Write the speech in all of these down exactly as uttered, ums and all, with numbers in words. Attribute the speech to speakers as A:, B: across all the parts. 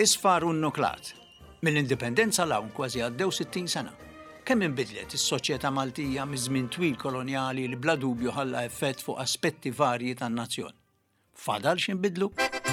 A: Isfar u nnuklat. Mill-indipendenza l-hawn kważi għaddew sittin sena. Kemm inbidlet is-soċjetà Maltija miż-żmien twil kolonjali li bla dubju ħalla effett fuq aspetti varji tan-nazzjon. Fadal x'inbidlu?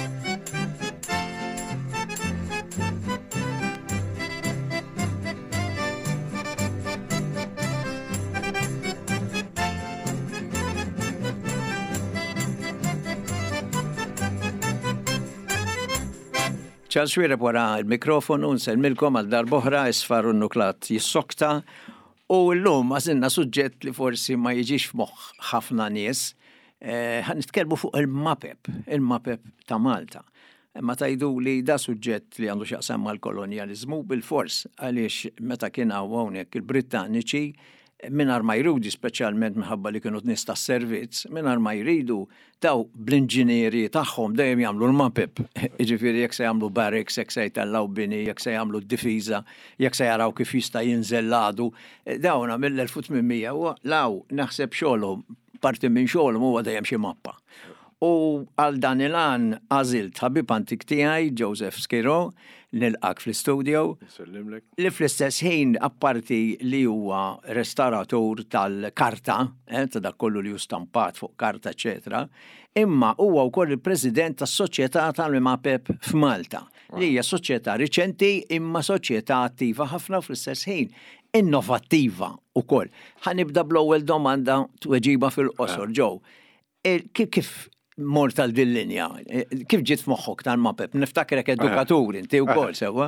A: ċal xwira wara il-mikrofonu nsellmilkom għal darboħra Isfar u nnuklat jissokta u l-lum għazinna suġġett li forsi ma jiġix f'moħħ ħafna nies. Ħan nitkellmu fuq il-MAPEP, il-MAPEP ta' Malta. Ma tajdu li da suġġett li għandu xaqsam mal-kolonializmu bil-fors għaliex meta kien hawnhekk il-Brittaniċi minar ma jridu speċjalment minħabba li kienu tnies tas-servizz, minar ma jridu daw bl-inġinieri tagħhom dejjem jagħmlu l-MAPEP. Jiġifieri jekk se jagħmlu barracks, jekk se jtellaw bini, jekk se jagħmlu d-difiża, jekk se jaraw kif jista' jinżel l-għadu. Dawna mill-elf u tminmija u law naħseb xogħolhom parti minn xogħolhom huwa dejjem xi mappa. U għal dan il-għan għażilt ħabib antik tiegħi Joseph Skiro nilqak fl-istudio li fl-istess ħin apparti li huwa restauratur tal-karta, eh, ta' dak kollu li hu stampat fuq karta eċetera, imma huwa wkoll il-President tas-Soċjetà tal-MAPEP f'Malta, li hija soċjetà riċenti imma soċjetà attiva ħafna fl-istess ħin innovattiva wkoll. Ħanibda bl-ewwel domanda tweġiba fil-qosor ġew. Kif kif mort tal-din-linja, kif ġiet f'moħħok tal-MAPEP? Niftakrek edukatur inti wkoll sewwa?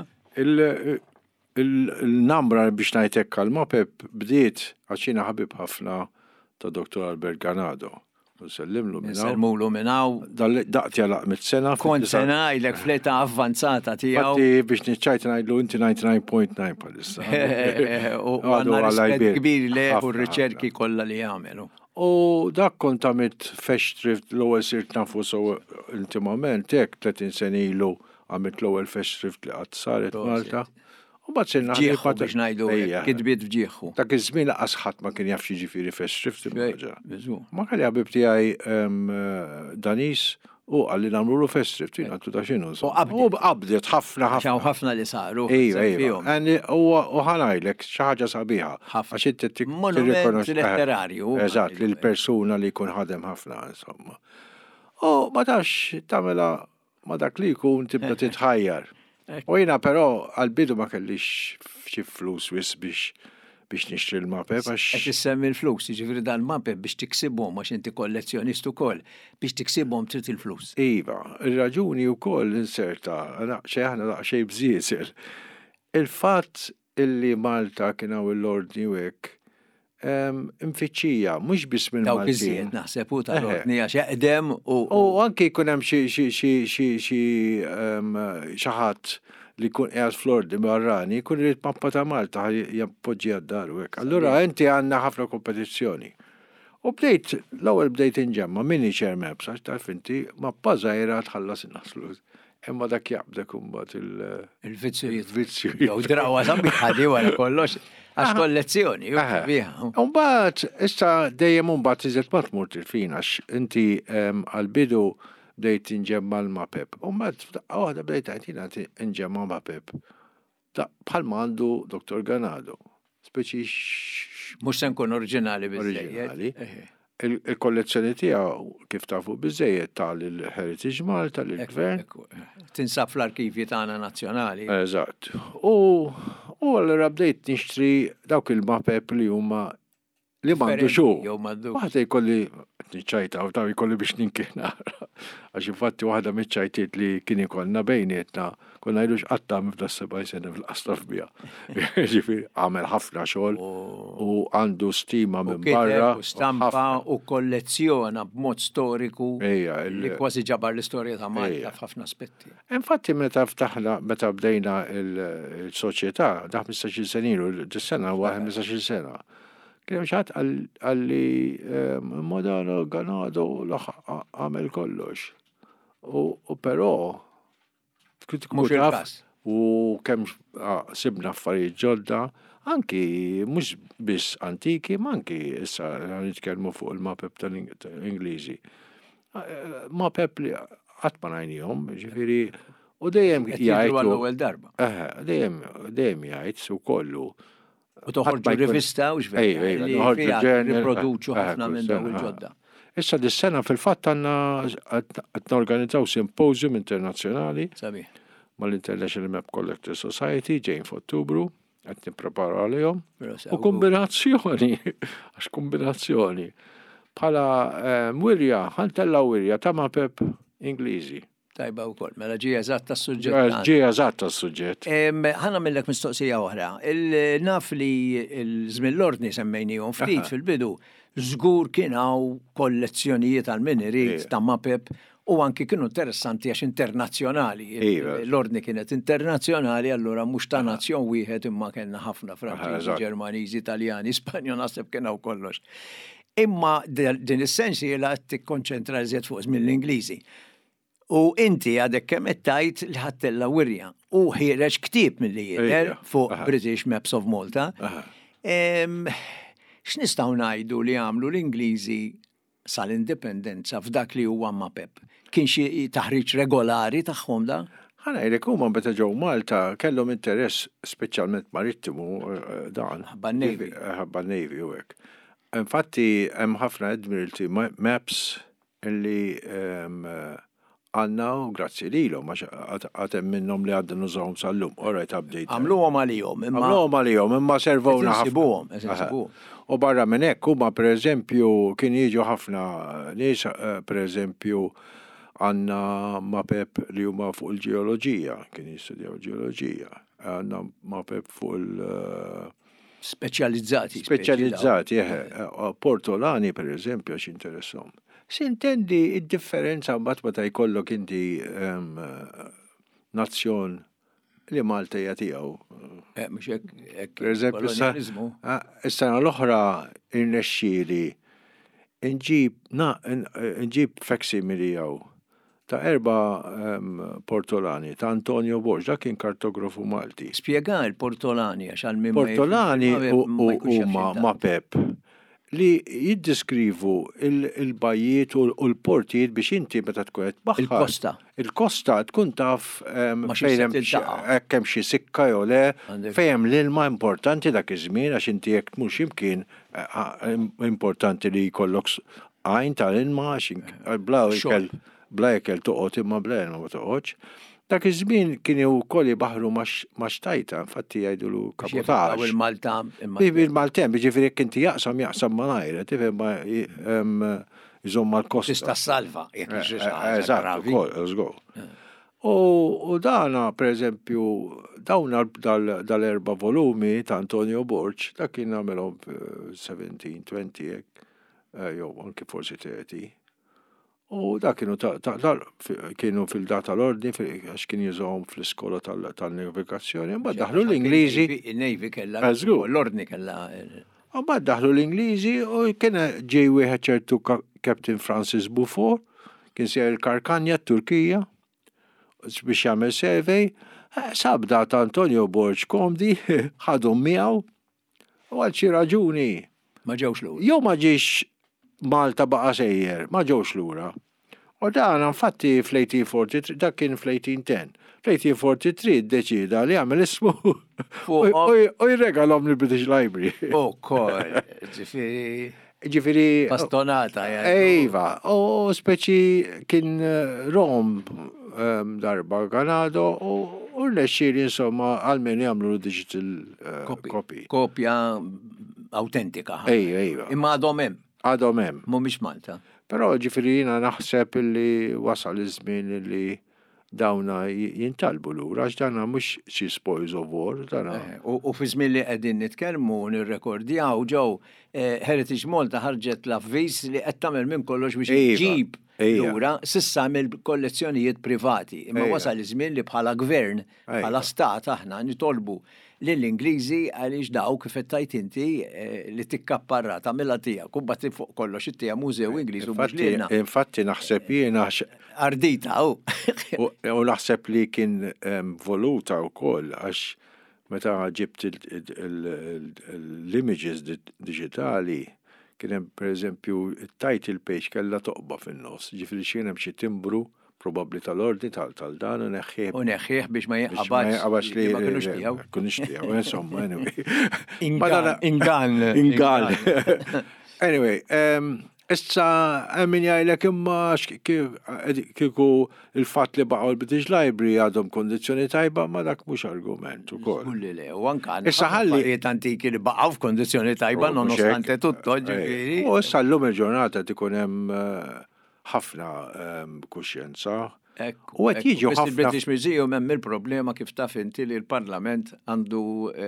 B: Il-nambra biex ngħidlek għall-MAPEP bdiet għax jiena ħabib ħafna ta' Doktor Albert Ganado. Nsellimlu minnaw.
A: Nselmulu minnaw.
B: Daqti għalaq mit-sena.
A: Kont sena għajlek fleta avvanzata tiegħu.
B: Fatti biex niċċajt ngħidlu inti ninety-nine point nine palissa.
A: U għandna rispett kbir leħ u r-riċerki kollha li jagħmelu.
B: U dak kont għamilt Festschrift l-ewwel sirt nafu sew intimament hekk tletin sena ilu għamilt l-ewwel Festschrift li qatt saret Malta. U bad sirna
A: ġieħu biex ngħidu kitbiet fġieħu.
B: Dak iż-żmien laqas ħadd ma kien jaf xi jiġifieri Festschrift il-ħaġa.
A: Biżu.
B: Ma kelli ħabib tiegħi Danis u għalli nagħmlu Festschrift jien għandu ta' x'inhu. U qabdet ħafna ħafna.
A: Xaw ħafna li saru.
B: Ejja, ejja. U ħanajlek xi ħaġa sabiħa. Għax inti
A: Monument letterarju.
B: Eżatt, lil persuna li jkun ħadem ħafna insomma. U ma tax tagħmilha ma dak li jkun tibda titħajjar. U jiena però għal-bidu ma kellix xi flus wis biex biex nixtri l-MAPEP għax.
A: Qed issemmi l-flus, jiġifieri dan l-MAPEP biex tiksibhom għax inti kollezzjonist ukoll, biex tiksibhom trid il-flus.
B: Iva, ir-raġuni wkoll inserta, xejn aħna daqsxejn bżiesel. Il-fatt illi Malta kien hawn l-ordni u hekk imfittxija, mhux biss minn Maltin.
A: Dawk iżjed naħseb u tal-ordni għax jaqdem u.
B: U anke jkun hemm xi xi xi xi xi xi ħadd li jkun qiegħed fl-ordni barrani, jkun irid mappa ta' Malta jappoġġi għad-dar u hekk. Allura inti għandna ħafna kompetizzjoni. U bdejt, l-ewwel bdejt inġemma mini share maps għax taf inti mappa żgħira tħallas innaħslu. Imma dak jaqbdek imbagħad il-
A: il-vizzujiet.
B: il-vizzjujiet.
A: Jew drawwa sabiħ ħadi wara kollox. Għax kollezzjoni, biħa.
B: Umbat, issa dejjem umbat iżet ma tmur tilfin, għax inti għal-bidu bdejt inġemma l-MAPEP. Umbat, għada bdejt għajtina inġemma MAPEP. Bħalma għandu Doktor Ganado. Speċi
A: mux sen kun oriġinali
B: oriġinali. Il-kollezzjoni tiegħu kif tafu biżejjed tal-Heritage Malta, tal-Gvern.
A: Tinsab fl-arkivji tagħna nazzjonali.
B: Eżatt. U U allura bdejt nixtri dawk il-MAPEP li huma li m'għandu xu. Waħda jkolli niċċajta u taw jkolli biex ninkina. Għax infatti waħda miċċajtiet li kien ikollna bejnietna konna jgħidux qatta mifda sebgħin sena fil-qastra fbija. Ġifieri għamel ħafna xogħol u għandu stima minn barra.
A: U stampa u kollezzjona b'mod storiku li kważi ġabar l-istorja ta' Malta f'ħafna aspetti.
B: Infatti meta ftaħna meta bdejna il-soċjetà daħ ħmistax-il sena ilu, dis-sena huwa ħmistax-il sena. Kien xaħat għalli Modano Ganado għamel kollox. U però
A: mhux il-każ.
B: U kemm sibna affarijiet ġodda, anki mhux biss antiki, ma anki issa nitkellmu fuq il-MAPEP tal-Ingliżi. MAPEP li qatt ma ngħinihom, ġifieri, U dejjem jgħid.
A: L-ewwel darba.
B: Dejjem dejjem jgħid u kollu.
A: U toħorġu rivista u x'veri. Riproduċu ħafna minn dawn il-ġodda.
B: Issa dis-sena fil-fatt għandna qed norganizzaw symposium internazzjonali mal-International Map Collector Society ġejjin f'Ottubru, qed nippreparaw għalihom. U kombinazzjoni, għax kombinazzjoni. Bħala wirja, ħantella wirja ta' mapep Ingliżi.
A: Tajba wkoll, mela ġie eżatt tas-suġġett.
B: Ġie eżatt tas-suġġett.
A: Ħana millek mistoqsija oħra. Il-naf li l-żmien l-ordni semmejnihom ftit fil-bidu, żgur kien hawn kollezzjonijiet għal min irid ta' mapep u anki kienu interessanti għax internazzjonali. L-ordni kienet internazzjonali, allura mhux ta' nazzjon wieħed imma kellna ħafna Franċiżi, Ġermaniżi, Italjani, Spanjol naħseb kien hawn kollox. Imma din is-sensiela qed tikkonċentra iżjed fuq żmien l-Ingliżi. U inti għadek kemm qed tgħid li ħattella wirja u ħireġ ktieb milli jidher fuq British Maps of Malta. X'nistgħu ngħidu li għamlu l-Ingliżi sal-indipendenza f'dak li huwa mapep? Kien xi taħriġ regolari tagħhom da?
B: Ħanajlek huma meta ġew Malta kellhom interess speċjalment marittimu dan.
A: Ħabba-Navy.
B: Ħabba-Navy u hekk. Infatti hemm ħafna Admiralty maps illi għanna u grazzi li l-om, għatem minnom li għadden użawum sal-lum, alright, update.
A: Għamluwom għalijom,
B: imma. Għamluwom għalijom, imma servowna
A: ħafna.
B: U barra minnek, huma per eżempju, kien jiġu ħafna nies, per eżempju, għanna mapep li huma fuq il-ġeoloġija, kien jistudjaw ġeoloġija, għanna mapep fuq il-
A: Speċjalizzati.
B: Speċjalizzati, Portolani, per eżempju, għax interessom. Sintendi id-differenza mbagħad meta jkollok inti nazzjon li Malta hija tiegħu.
A: Mhux hekk.
B: Pereżempju is-sena l-oħra irnexxieli inġib facsimile jew ta' erba' Portolani ta' Antonio Borg, dak kien kartografu Malti.
A: Spjega l-Portolani għax għal minn
B: Portolani huma mapep li jiddiskrivu il-bajiet u l-portijiet biex inti meta tkun qed baħħar.
A: Il-kosta.
B: Il-kosta tkun taf fejn hemm xi sikka jew le, fejn l-ilma importanti dak iż-żmien għax inti jekk tmur x'imkien importanti li jkollok għajn tal-ilma għax bla ikel bla ikel toqgħod imma bla ilma ma toqgħodx. Dak iż-żmien kienu wkoll jibaħru ma' xtajta, infatti jgħidulu kabotaġġ.
A: Il-Malta.
B: Il-Maltem, jiġifieri jekk inti jaqsam jaqsam malajr, tifhem ma jżomm mal-kosta.
A: Tista' salva jekk
B: Eżatt, ukoll, U dana, pereżempju, dawn dal-erba' volumi ta' Antonio Borg, dak kien nagħmelhom seventeen twenty hekk, jew anke forsi thirty. U da kienu kienu fil-data l-ordni, għax kien jużawhom fl-iskola tal-navigazzjoni, mbagħad daħlu l-Ingliżi.
A: Il-Navy kellha l-ordni kellha.
B: Mbagħad daħlu l-Ingliżi u kien ġej wieħed ċertu Captain Francis Beaufort, kien sejjer il-Karkanja t-Turkija biex jagħmel survey, sab data Antonio Borg komdi ħadhom miegħu u għal xi raġuni.
A: Ma ġewx lura.
B: Jew ma ġiex Malta baqa sejjer, ma ġewx lura. U dan infatti fl-eighteen forty-three, dak kien fl-eighteen ten. fl-eighteen forty-three ddeċida li għamel ismu u jirregalhom lill-British Library.
A: U kol, ġifieri.
B: Ġifieri.
A: Bastonata.
B: Ejva, u speċi kien Rom darba Ganado u rnexxieli insomma għalmen jagħmlu digital copy.
A: Kopja autentika.
B: Ejja, ejva.
A: Imma għadhom hemm.
B: Għadhom hemm.
A: Mhumiex Malta.
B: Però ġifieri jiena naħseb li wasal iż-żmien li dawna jintalbu lura għax dana mhux xi spoils of war.
A: U fi żmien li qegħdin nitkellmu nirrekordjaw ġew Heritage Malta ħarġet l-avviż li qed tagħmel minn kollox biex iġib lura sissa mill-kollezzjonijiet privati. Imma wasal iż-żmien li bħala gvern, bħala stat aħna nitolbu lill-Ingliżi għaliex daw kif qed tajt inti li tikkapparra tagħmilha tiegħek u mbagħad fuq kollox ittija mużew Ingliż u mhux lilna.
B: Infatti naħseb jiena
A: ardita u.
B: U naħseb li kien voluta wkoll għax meta ġibt l-images digitali kien hemm pereżempju it-title page kellha toqba fin-nofs, ġifieri xi hemm xi timbru probabli tal-ordni tal-dan u neħħieħ.
A: U neħħieħ biex ma jaqabax
B: li
A: ma kienux tiegħu.
B: Kunux tiegħu, insomma, anyway.
A: Ingan.
B: Ingan. Anyway, issa min jgħidlek imma kieku il-fatt li baqgħu l-British Library għadhom kondizzjoni tajba ma dak mhux argument ukoll.
A: Kulli le, u anke affarijiet antiki li baqgħu f'kondizzjoni tajba nonostante tutto, ġifieri.
B: U issa llum il-ġurnata tkun hemm ħafna kuxjenza. U għet jiġu ħafna.
A: Il-British Museum hemm il-problema kif taf inti li l-Parlament għandu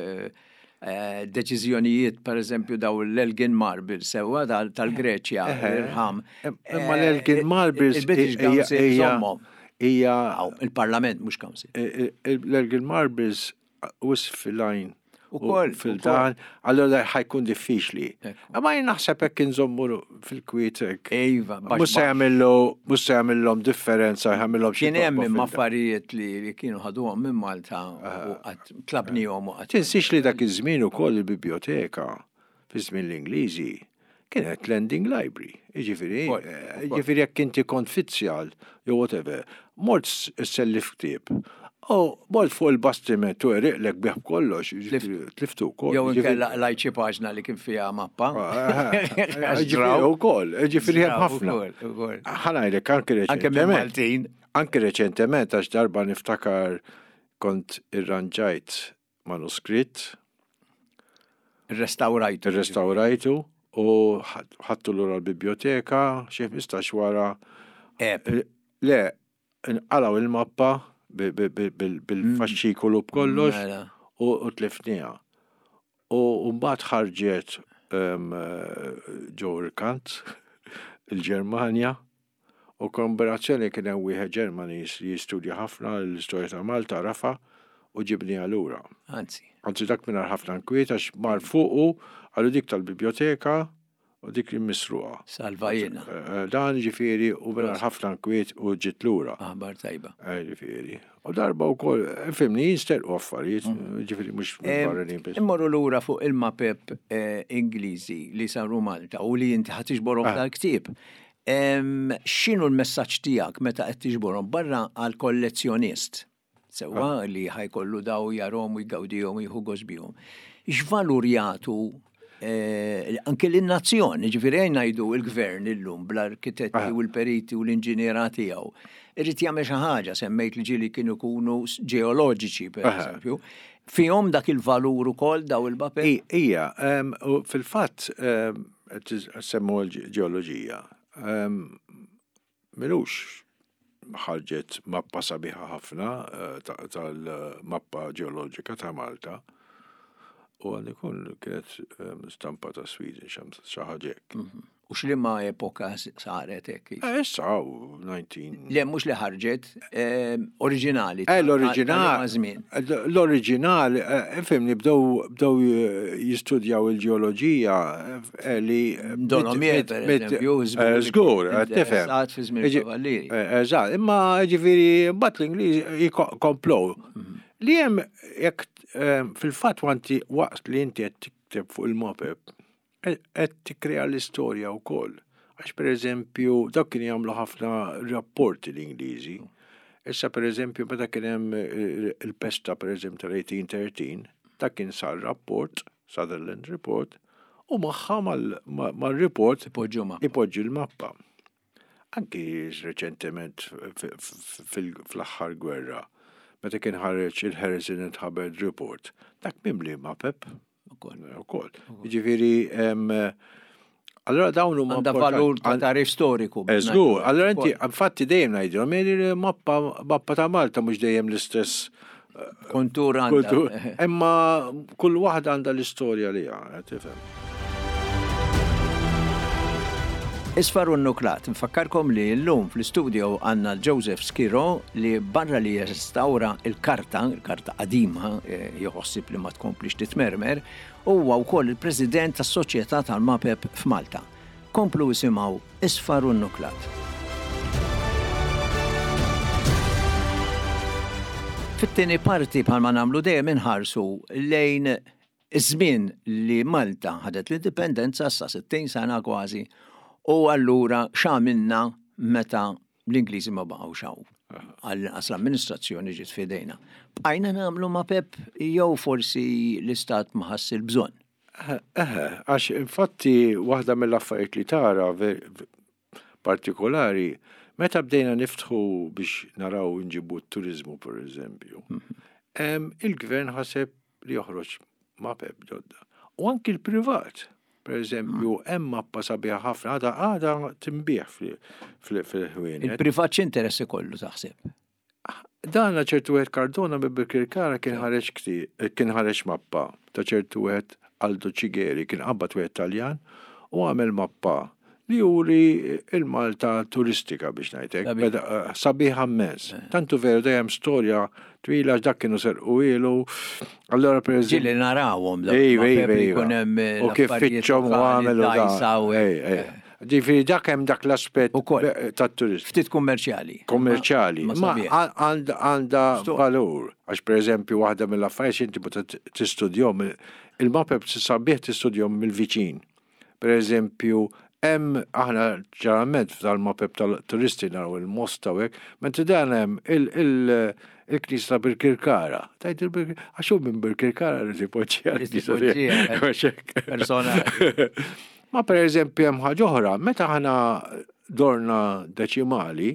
A: deċiżjonijiet, per eżempju, daw l-Elgin Marbles, sewa tal-Greċja, irħam.
B: Imma l-Elgin Marbles
A: il-British Council
B: hija
A: il-Parlament mhux Council.
B: L-Elgin Marbles wis fil-lajn. U fil-dan, allora ħajkun diffiċli. Ma jnaħseb hekk inżommu fil-kwiet hekk.
A: Ejva,
B: Musa jagħmilhom differenza, jagħmilhom xi.
A: Kien hemm imma affarijiet li kienu ħaduhom minn Malta u qatt tlabnihom u qatt.
B: Tinsix li dak iż-żmien ukoll il-biblioteka fiż-żmien l-Ingliżi kienet lending library. Jiġifieri, jiġifieri jekk inti kont fizzjal jew whatever, mort sellif ktieb. Oh, bol fuq il-bastiment u eriqlek biħ kollox, tliftu kol.
A: Jow nkella lajċi paġna li kien fija mappa.
B: Ġifiri u kol, ġifiri hemm ħafna. Ħanajlek anke reċentement. Anke reċentement għax darba niftakar kont irranġajt manuskritt.
A: Ir-restawrajtu.
B: Ir-restawrajtu u ħattu l-ura l-biblioteka, xie mistax wara. Le, nqalaw il-mappa bil-fasċikolu b'kollox u tlifnija. U mbagħad ħarġet ġew irkant il-Ġermanja u kombinazzjoni kien hemm wieħed Ġermaniż li jistudja ħafna l-istorja ta' Malta rafa u ġibniha lura.
A: Anzi.
B: Anzi dak mingħajr ħafna nkwiet għax mar fuqu għalu dik tal-biblioteka u dik li misruqa.
A: Salva jiena.
B: Dan ġifieri u mingħajr ħafna nkwiet u ġiet lura.
A: Aħbar tajba.
B: Ġifieri. U darba wkoll fimni jinsterqu affarijiet, ġifieri mhux barranin biss.
A: Immorru lura fuq il-mapep Ingliżi li saru Malta u li inti ħad tiġborhom tal-ktieb. X'inhu l-messaġġ tiegħek meta qed tiġborhom barra għal kollezzjonist? Sewwa li ħajkollu daw jarhom u jgawdihom u jieħu gost bihom. X'valur jagħtu anke l-nazzjon, ġifieri ngħidu l-gvern illum bl-arkitetti u l-periti u l-inġiniera tiegħu. Irrid jagħmel xi ħaġa, semmejt li ġieli kienu jkunu ġeoloġiċi pereżempju. Fihom dak il-valur ukoll daw il-mapep?
B: Ija, fil-fatt semmu l-ġeoloġija. Milux ħarġet mappa sabiħa ħafna tal-mappa ġeoloġika ta' Malta. U għan ikun kienet stampa ta' Sweden xaħġek.
A: U x'liema epoka saret hekk?
B: Issa, nineteen.
A: Le mhux li ħarġet oriġinali.
B: L-oriġinali. L-oriġinali, fimni bdew jistudjaw il-ġeoloġija li.
A: Dolomiet, per eżempju.
B: Żgur, tifhem.
A: Fi żmien Kavallieri.
B: Eżatt, imma ġifieri mbagħad l-Ingliż jkomplow. Li hemm jekk fil-fatt wanti waqt li inti qed tikteb fuq il-mapep qed tikkrea l-istorja wkoll. Għax pereżempju dawk kien jagħmlu ħafna rapporti l-Ingliżi. Issa pereżempju meta kien hemm il-pesta pereżempju tal-eighteen thirteen, dak kien sar rapport, Sutherland Report, u magħha mal-report ipoġġi l-mappa. Anki reċentement fl-aħħar gwerra, meta kien ħareġ il-Harrison and Hubbard Report, dak mimli mapep. Ukoll. Jiġifieri allora dawn huma
A: għandha valur ta' tarif storiku.
B: Żgur, allora inti infatti dejjem ngħidilhom mappa mappa ta' Malta mhux dejjem l-istess
A: kontur għandha.
B: Imma kull waħda għandha l-istorja li għandha, tifhem.
A: Isfar n-nuklat, nfakkarkom li l-lum fl-studio għanna Joseph Skiro li barra li jirrestawra il-karta, il-karta qadima, joħossib li ma tkomplix titmermer, huwa wkoll il-President tas-Soċjetà tal-Mapep f'Malta. Komplu isimgħu Isfar n-nuklat. Fit-tieni parti bħalma nagħmlu dejjem inħarsu lejn iż-żmien li Malta ħadet l-indipendenza sa sittin sena kważi. U allura x'għamilna meta l-Ingliżi ma baqgħu xaw. Għal-qas l-amministrazzjoni ġiet fidejna. Bqajna nagħmlu ma' Pep jew forsi l-istat ma ħass il-bżonn.
B: Eħe, għax infatti waħda mill-affarijiet li tara partikolari, meta bdejna niftħu biex naraw nġibu t-turizmu, per eżempju, il-gvern ħaseb li joħroġ ma' Pep ġodda. U anki l-privat. Per eżempju, hemm mappa sabiħa ħafna, għada għada timbieħ fil-ħwien.
A: Il-privat x'interessi kollu taħseb?
B: Dan ċertu għed Cardona bi Birkirkara kien ħareġ kien ħareġ mappa ta' ċertu għed Aldo Cigeri, kien qabad għed Taljan, u għamel mappa li juri il-Malta turistika biex ngħidlek. Sabiħa mens. Tantu veru dejjem storja twila dak kienu serqu ilu. Allora per eżempju.
A: Ġili narawhom dak.
B: U kif fitxhom u għamelu da. Ġifieri dak hemm dak l-aspett tat-turist.
A: Ftit kummerċjali.
B: Kummerċjali. Ma għandha valur. Għax per eżempju waħda mill-affarijiet inti tistudjhom il-mapep sabiħ tistudjhom mill-viċin. Per eżempju, hemm aħna ġarament tal-mapep tal-turisti naraw il-Mosta u hekk, menti dan hemm il-Knis ta' Birkirkara. Tajt il-Birkirkara, għaxu minn Birkirkara li tipoġġija.
A: Personali.
B: Ma per eżempju hemm ħaġa oħra, meta aħna dorna deċimali,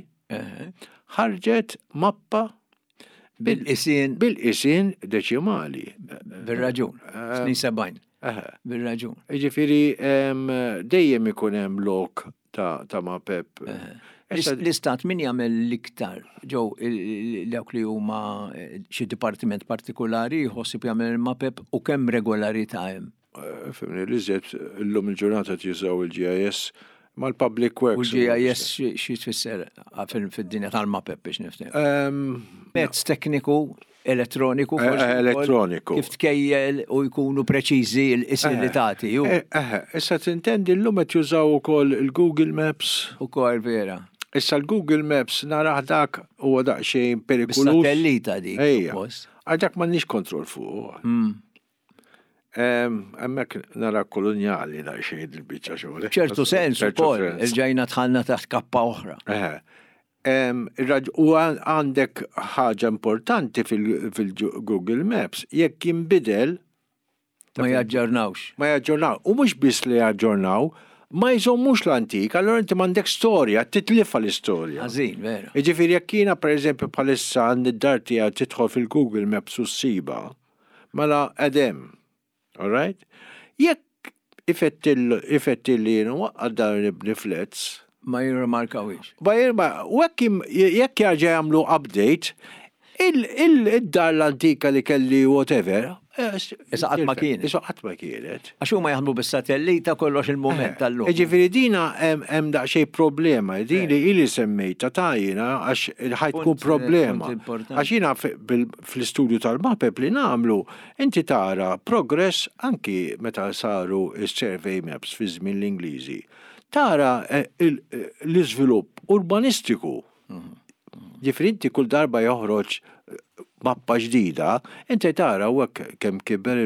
B: ħarġet mappa
A: bil-isin
B: bil-isin deċimali.
A: Bil-raġun, snin sebgħin. Bil-raġun.
B: Ġifiri, dejjem ikun hemm lok ta' ma' Pep.
A: L-istat min jagħmel l-iktar ġew dawk li huma xi dipartiment partikolari jħossib jagħmel ma' Pep u kemm regolarità hemm.
B: Fimni li żed illum il-ġurnata jużaw il-G I S mal-Public Works.
A: U l-G I S xi tfisser fid-dinja tal-ma' Pep biex nifhem. Mezz tekniku elettroniku,
B: elettroniku.
A: Kif tkejjel u jkunu preċiżi l-isilitati.
B: Issa tintendi l-lum qed jużaw ukoll il-Google Maps.
A: Ukoll vera.
B: Issa l-Google Maps naraħ dak huwa daqsxejn perikolus.
A: Bis-satellita dik.
B: Għal dak m'għandniex kontroll fuq. Hemmhekk nara kolonjali daqsxejn il-biċċa xogħol.
A: ċertu sens ukoll, irġajna tħallna taħt kappa oħra.
B: U għandek ħaġa importanti fil-Google Maps, jekk jinbidel
A: ma jaġġornawx.
B: Ma jaġġornaw. U mhux biss li jaġġornaw, ma jżommux l-antik, allora inti m'għandek storja, titlifa l-istorja.
A: Ħażin, vera.
B: Jiġifieri jekk jiena pereżempju bħalissa għandi d-dar tiegħek tidħol fil-Google Maps u ssiba, mela qegħdem. All right? Jekk ifettilli nwaqqad dar nibni flats,
A: ma jirmarkawix.
B: Ma jirma, u jekk jarġa jagħmlu update, il-dar l-antika li kelli whatever,
A: Issa qatt ma kienet.
B: Issa qatt ma kienet.
A: Għax huma jaħdmu bis-satellita kollox il-mument tal-lum.
B: Ġifieri dina hemm daqsxejn problema, din li ili semmejta tajjina għax ħajtkun problema. Għax jiena fl-istudju tal-mapep li nagħmlu, inti tara progress anki meta saru s-survey maps fi żmien l-Ingliżi. Tara l-iżvilupp urbanistiku. Ġifieri inti kull darba joħroġ mappa ġdida, inti tara hekk kemm kiber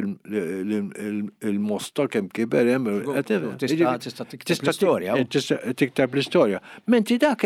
B: il-Mosta, kemm kiber hemm.
A: Tista' tikteb l-istorja.
B: Tikteb l-istorja. Menti dak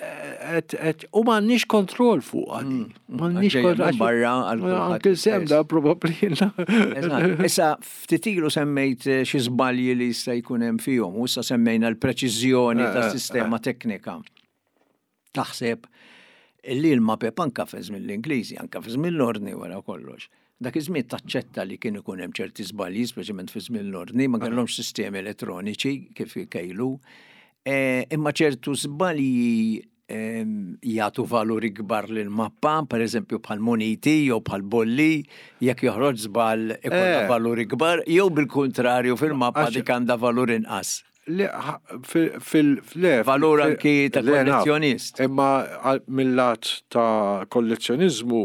B: u m'għandniex kontroll fuq għadi. M'għandniex kontroll.
A: Barra
B: Anke semda probabbli.
A: Issa ftit ilu semmejt xi żbalji li jista' jkun hemm fihom, u issa semmejna l-preċiżjoni tas-sistema teknika. Taħseb li l-mapep anka feż mill-Ingliżi, anka feż mill-Ordni wara kollox. Dak iż-żmien taċċetta li kienu ikun hemm ċerti żbalji, speċjalment feż mill-Ordni, ma kellhomx sistemi elettroniċi kif ikejlu. Imma ċertu żbalji jagħtu valuri kbar lil mappa, pereżempju bħal moniti jew bħal bolli, jekk joħroġ żball ikollha valuri kbar, jew bil-kuntrarju fil-mappa dik għandha valur inqas.
B: fil-le.
A: Valur anki ta' kollezzjonist.
B: Imma mill-lat ta' kollezzjonizmu,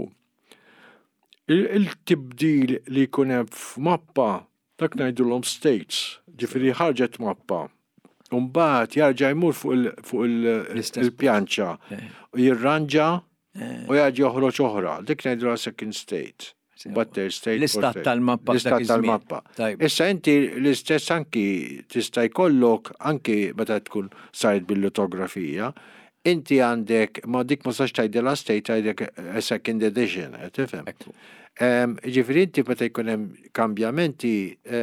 B: il-tibdil li jkun hemm f'mappa, dak ngħidulhom states, ġifieri ħarġet mappa. Mbagħad jarġa' jmur fuq il-pjanċa u jirranġa u jarġa' joħroġ oħra. Dik ngħidulha second state.
A: L-istat tal-mappa.
B: L-istat tal-mappa. Issa inti l-istess anki tista' jkollok anki meta tkun sajt bil-litografija, inti għandek, ma dik ma sax tajdela state, għandek a second edition, tifhem. Ġifiri inti meta jkun hemm kambjamenti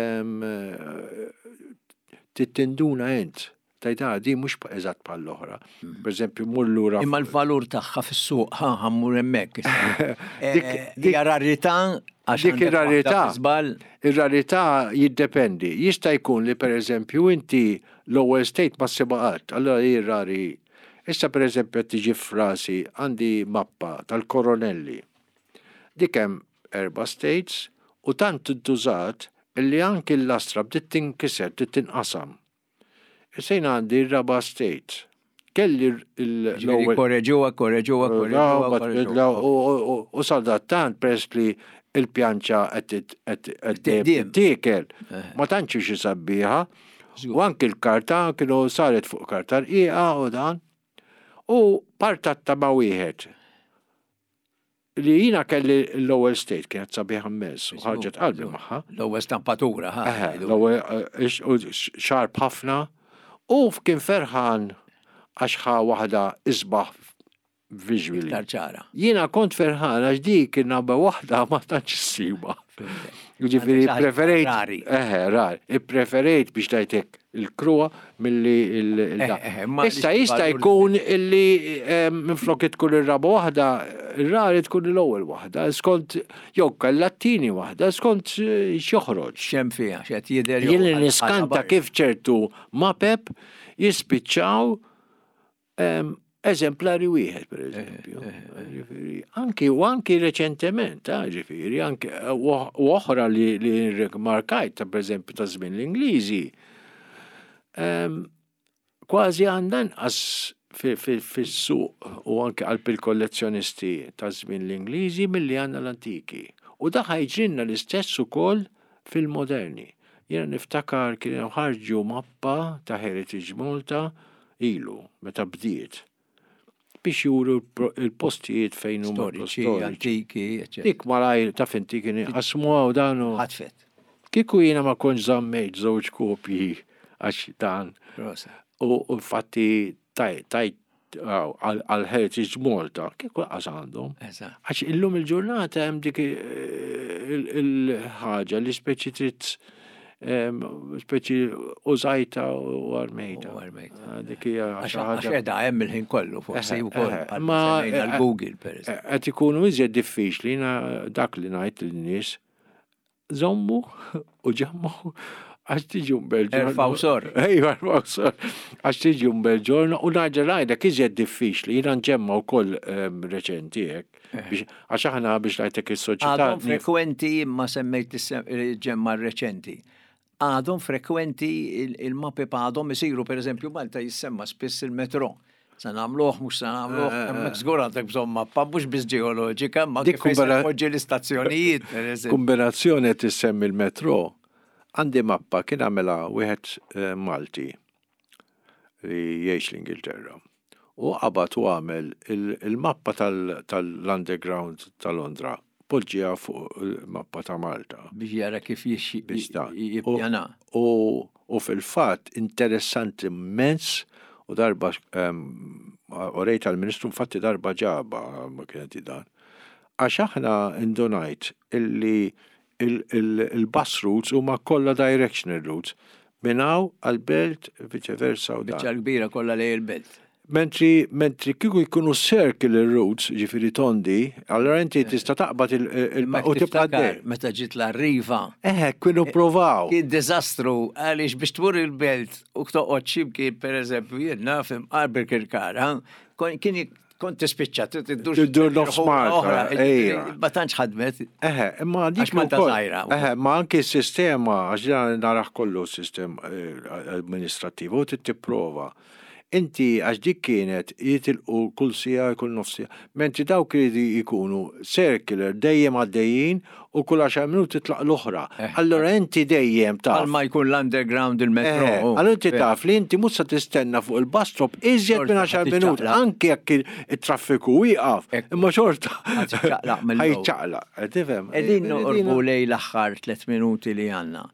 B: tittinduna int. Tajda, di mux eżatt bħal l-oħra. Per eżempju, mur lura.
A: Imma l-valur tagħha fis-suq, ħa ħammur hemmhekk. Hija rarità għax
B: dik ir-rarità. Ir-rarità jiddependi. Jista' jkun li per eżempju inti l-ewwel state ma sebaqat, allora hi rari. Issa per eżempju qed tiġi frasi għandi mappa tal-Koronelli. Dik hemm erba' states u tant intużat illi anki l-lastra bdiet tinkiser, bdiet tinqasam. Sejn għandi r-raba state. Kelli
A: l-ewwel. Korreġuha, korreġuha, korreġuha.
B: U saldattant pres li il-pjanċa qed tiekel. Ma tantx xi sabbieħa. U anki l-karta kienu saret fuq karta rqiqa u dan. U partatta ma' wieħed. Li jina kelli l-ewwel state kienet sabiħa mmess u ħarġet qalbi magħha.
A: L-ewwel stampatura.
B: L-ewwel xarp ħafna. U kien ferħan għax ħa waħda isbaħ visually. Jiena kont ferħan għax dik nabba waħda ma tantx issiba. Ġifieri preferejt eħe rar, ippreferejt biex tajtek il-krua milli il Issa jista' jkun illi minflok tkun ir-raba waħda, ir-rar tkun l-ewwel waħda, skont jew kellha t-tieni waħda, skont x'joħroġ.
A: X'hemm fiha, x'qed jidher
B: jew. Jien niskanta kif ċertu mapep jispiċċaw eżemplari wieħed, per eżempju. Anki u anki reċentement, ġifieri, anki u oħra li markajt, per eżempju, ta' żmien l-Ingliżi. Kważi għandan għas fis-suq u anke għalb il-kollezzjonisti ta' żmien l-Ingliżi milli għandna l-antiki. U da ħajġrinna l-istess ukoll fil-moderni. Jiena niftakar kienu ħarġu mappa ta' Heritage Malta ilu meta bdiet biex juru il-postijiet fejn huma
A: storiċi, antiki, eċetera.
B: Dik malaj ta' finti kien qasmuha u danu.
A: Ħatfet.
B: Kieku jiena ma kontx żammejt żewġ kopji għax dan. U infatti tajt għal-Heritage Malta, kieku qas għandhom. Għax illum il-ġurnata hemm dik il-ħaġa li speċi trid speċi użajta u armejta. Dik hija
A: għax edha hemm il-ħin kollu forsi wkoll għal-Google pereżempju.
B: Qed ikunu iżjed diffiċli dak li ngħid lin-nies żommu u ġammu għax tiġi mbel-ġorna.
A: Erfaw sor.
B: Ejja, erfaw sor. Għax tiġi mbel-ġorna u naġa rajda iżjed diffiċli. Jiena nġemma wkoll reċenti hekk. Għax aħna biex ngħidlek is-soċjetà.
A: Għadhom frekwenti ma semmejt ġemma reċenti. Għadhom frekwenti il-mappi għadhom isiru pereżempju Malta jissemma spiss il-metro. Sa nagħmluh mhux sa nagħmluh, hemmhekk żgur għandek bżonn mappa mhux biss ġeoloġika, ma kif poġġi l-istazzjonijiet pereżempju.
B: Kombinazzjoni qed tissemmi il-metro. Għandi mappa kien għamela wieħed Malti li jgħix l-Ingilterra. U qabad u għamel il-mappa tal-underground ta' Londra. Poġġija fuq il-mappa ta' Malta.
A: Biex jara kif jippjana.
B: U fil-fatt interessanti immens u darba u rejt għal-Ministru infatti darba ġaba ma kienet dan. Għax aħna indunajt illi il-bus routes huma kollha directional routes. Minnaw għal-belt, vice versa u dan.
A: Biċċa kbira kollha lej il-belt.
B: Mentri, mentri kiku jkunu circular routes, ġifiri tondi, allora inti tista taqbad il-u tibqadder.
A: Meta ġit l-arriva.
B: Eh, kienu provaw.
A: Kien dizastru, għalix biex tmur il-belt u toqgħod xibki, per eżempju, jien nafim Arbor Kirkar, kien kont tispiċċa,
B: tiddur nofs Malta.
A: Ma tantx ħadmet.
B: Eh, imma dik Eh, ma anke s-sistema, għax naraħ kollu s-sistema amministrativu, u tipprova. Inti għax dik kienet jitilqu kull sija kull nofsija. Mentri dawk li jkunu circular dejjem għaddejjin u kull għaxar minuti titlaq l-oħra. Allora inti dejjem taf.
A: Għalma jkun l-underground il-metro.
B: Allora inti taf li inti mhux se tistenna fuq il-bus stop iżjed minn għaxar minuti anke jekk it-traffiku wieqaf. Imma xorta. Ħajċaqlaq. Tifhem.
A: Qegħdin noqorbu lej l-aħħar tliet minuti li għandna.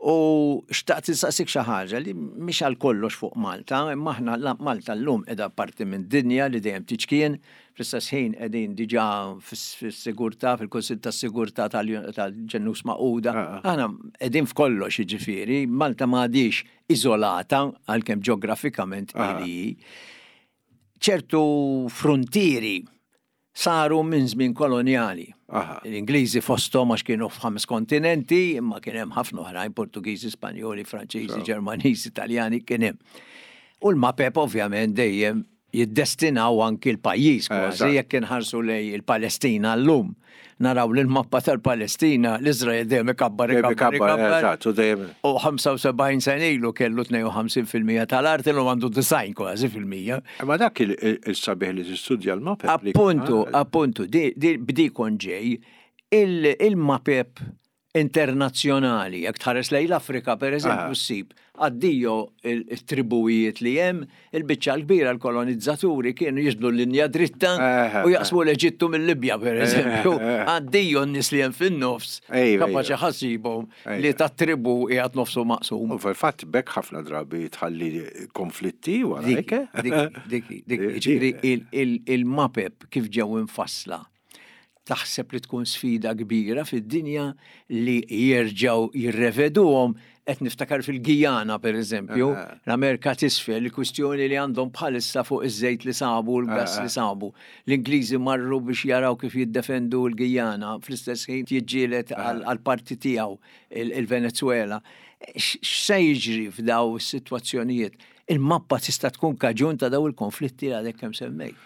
A: U xtaqt insaqsik xi ħaġa li mhix għal kollox fuq Malta, imma aħna Malta llum qiegħda parti minn dinja li dejjem tiġkien, fl-istess ħin qegħdin diġà fis-sigurtà, fil-Kunsill tas-Sigurtà tal-Ġnus Magħquda. Aħna qegħdin f'kollox jiġifieri, Malta m'għadix iżolata għalkemm ġeografikament ili. ċertu frontieri saru minn żmien kolonjali. L-Ingliżi fosthom għax kienu f'ħames kontinenti, imma kien hemm ħafna oħrajn Portugiżi, Spanjoli, Franċiżi, Ġermaniżi, Italjani kien hemm. U l-mapep ovvjament dejjem jiddestinaw anki l-pajjiż kważi jekk inħarsu lej il-Palestina llum. Naraw li l-mappa tal-Palestina l-Iżrael dejjem ikabbar ikabbar ikabbar. U ħamsa u sebgħin sena ilu kellu tnejn u ħamsin fil-mija tal-art illum għandu design kważi fil-mija.
B: Ma dak il-sabiħ li tistudja l-mapep.
A: Appuntu, appuntu, bdi kon ġej il-mapep internazzjonali, jekk tħares lej l-Afrika per eżempju ssib għaddiju il-tribujiet li hemm, il-biċċa l-kbira l-kolonizzaturi kienu jiġbdu l-linja dritta u jaqsmu l-Eġittu mill-Libja per eżempju, għaddiju n-nies li hemm fin-nofs, kapaċi ħassibhom li tat-tribu qiegħed nofsu maqsum.
B: U fil-fatt bekk ħafna drabi tħalli konflitti wara hekk.
A: Dik dik il-mapep kif ġew infassla. Taħseb li tkun sfida kbira fid-dinja li jerġgħu jirreveduhom qed niftakar fil-Gijana pereżempju, l-Amerika t'isfel il-kwistjoni li għandhom bħalissa fuq iż-żejt li sabu u l-gass li sabu. L-Ingliżi marru biex jaraw kif jiddefendu l-Gijana, fl-istess ħin jiġġieled għall-parti tiegħu il-Venezuela. X'se jiġri f'daw is-sitwazzjonijiet? Il-mappa tista' tkun kaġun ta' daw il-konflitti għadek kemm semmejt.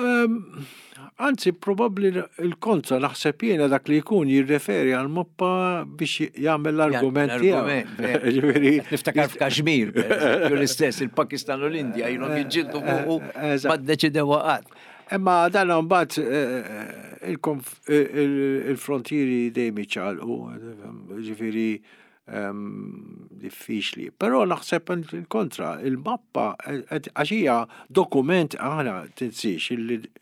B: Anzi, probabli il-kontra naħseb jiena dak li jkun jirreferi għal mappa biex jagħmel l-argument tiegħu.
A: Niftakar f'Kaxmir, l-istess il-Pakistan u l-Indja jilhom jiġġieldu fuq ma ddeċidew waqgħat.
B: Imma dan mbagħad il-frontieri dejjem jiċċaqalqu, ġifieri diffiċli. Però naħseb il-kontra, il-mappa għax hija dokument aħna tinsix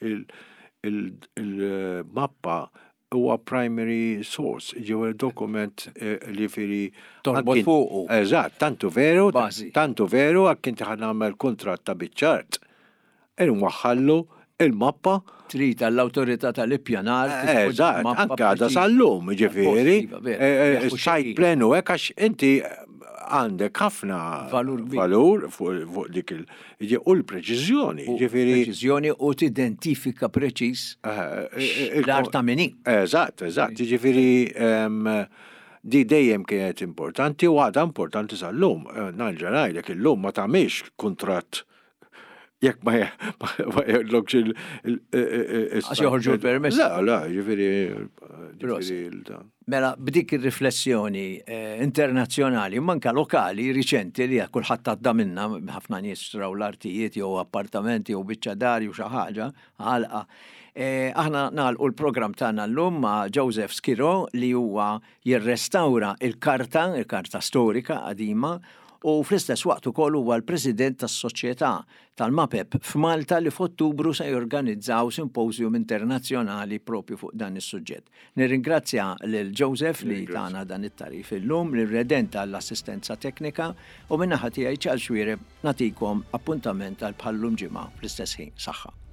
B: il-mappa huwa primary source, ġew dokument li firri
A: torbot fuqu.
B: Eżatt, tantu veru, tantu veru għak inti ħanamel kontratt ta' biċċart. Il-mwaħħallu il-mappa
A: trid l-awtorità tal-ippjanar.
B: Eżatt, anke għadha sal-lum, ġifieri. Sajt plenu hekk għax inti għandek ħafna valur fuq dik il- u l-preċiżjoni.
A: Preċiżjoni u tidentifika preċiż l-art ta' minni.
B: Eżatt, eżatt. Ġifieri di dejjem kienet importanti u għadha importanti sal-lum. Narġa' ngħidlek illum ma tagħmilx kuntratt jekk ma jgħidlokx il-
A: Għax joħorġu l-permess.
B: La, la, ġifieri.
A: Mela, b'dik ir-riflessjoni internazzjonali, manka lokali, riċenti li kulħadd għadda minna, ħafna nies xtraw l-artijiet jew appartamenti jew biċċa dar jew xi ħaġa, għalqa. Aħna nagħlqu l-programm tagħna llum ma' Joseph Skiro li huwa jirrestawra il-karta, il-karta storika qadima, u fl-istess waqt ukoll huwa l-President tas-Soċjetà tal-Mapep f'Malta li f'Ottubru se jorganizzaw simposium internazzjonali propju fuq dan is-suġġett. Nirringrazzja lil Joseph li tagħna dan it-tarif illum, li redenta l-assistenza teknika u minnaħa tiegħi ċal xwiered nagħtikom appuntament għal bħallum ġimgħa fl-istess ħin. Saħħa.